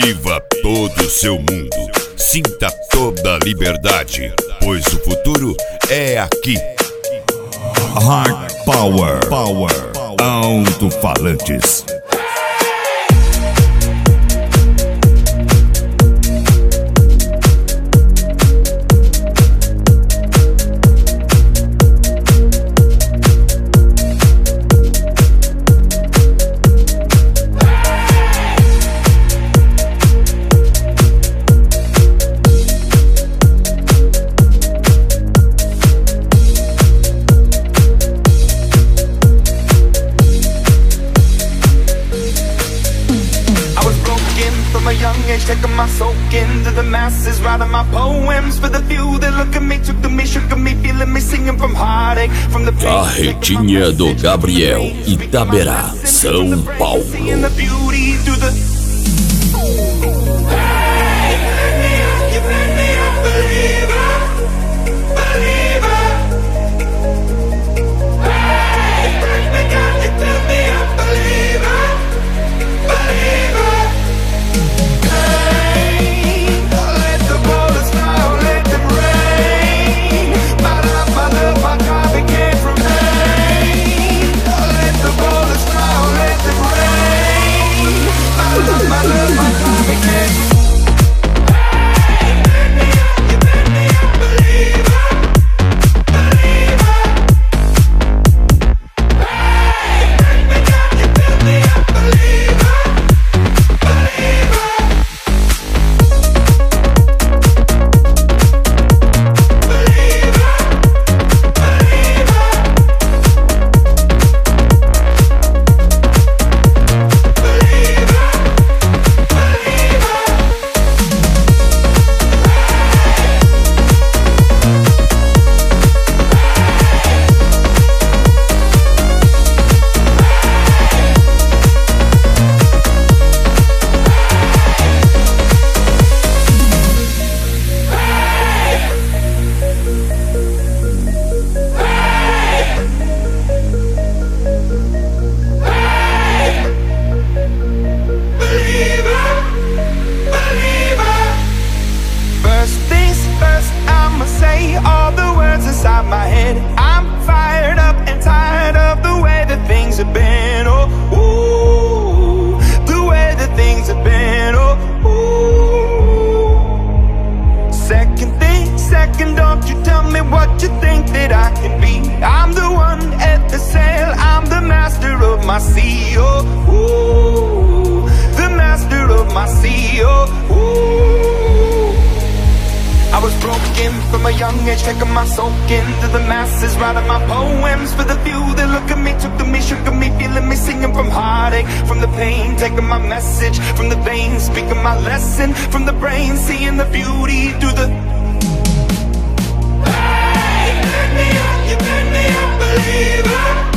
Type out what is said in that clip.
Viva todo o seu mundo, sinta toda a liberdade, pois o futuro é aqui. Hard Power, alto-falantes. From a young age, taking my soul into the masses, writing my poems for the few that look at me, took to me, shook at me, feeling me, singing from heartache, from the pain. Carretinha do Gabriel, Itaberá, São Paulo. All the words inside my head. I'm fired up and tired of the way that things have been. Oh, ooh, the way that things have been. Oh, ooh. Second, don't you tell me what you think that I can be. I'm the one at the sail, I'm the master of my sea. Oh, ooh, the master of my sea. Oh, ooh. I was broken from a young age, taking my soul into the masses, writing my poems for the few that look at me, took to me, shook at me, feeling me, singing from heartache, from the pain, taking my message from the veins, speaking my lesson from the brain, seeing the beauty through the. Hey, you turn me up, believer.